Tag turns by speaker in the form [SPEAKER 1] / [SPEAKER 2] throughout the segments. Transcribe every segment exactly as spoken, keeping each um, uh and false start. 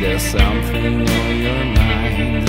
[SPEAKER 1] There's something on your mind.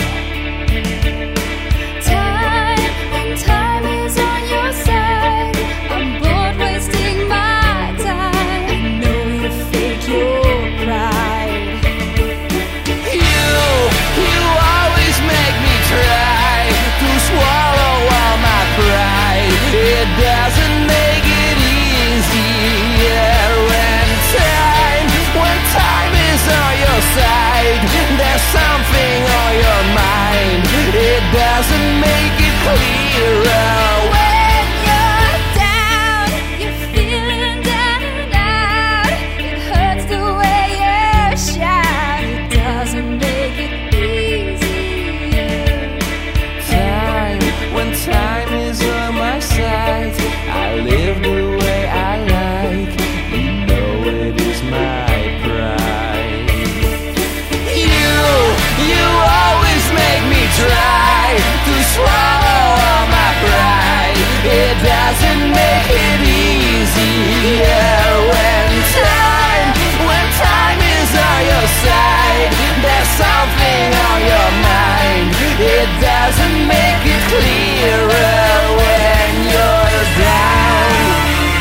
[SPEAKER 2] Time, when time is on your side, I'm bored wasting my time. I know you fake your pride.
[SPEAKER 1] You, you always make me try to swallow all my pride. It doesn't make it easier when time, when time is on your side. There's something on your mind. It doesn't make it clearer.
[SPEAKER 2] When you're down, you're feeling down and out. It hurts the way you shout. It doesn't make it easier.
[SPEAKER 1] Time, when time is on my side, I live the way I like. You know it is my pride. You, you always make me try to swallow all my pride. It doesn't make it easier when time, when time is on your side. There's something on your mind. It doesn't make it clearer when you're down.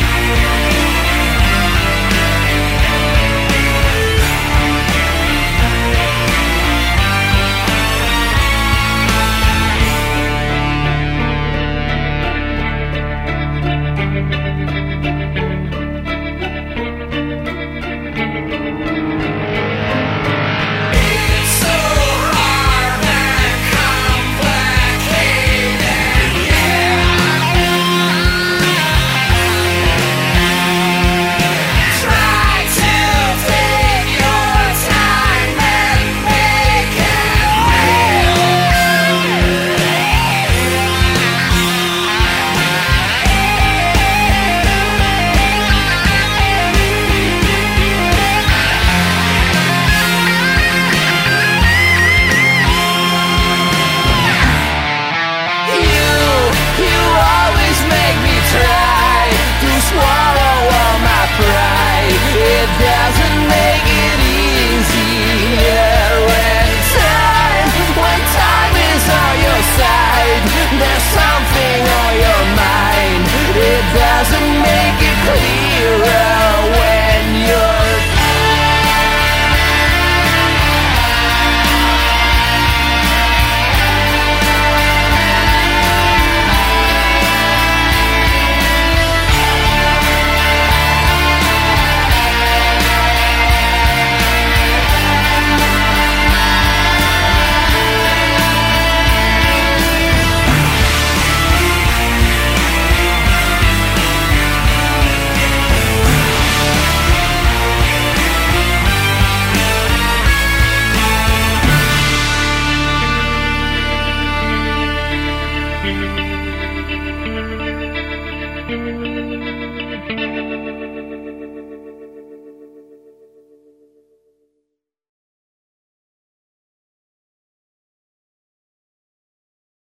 [SPEAKER 1] It doesn't make it easier when time, when time is on your side. There's something on your mind. It doesn't make it clearer when you're
[SPEAKER 2] Thank you.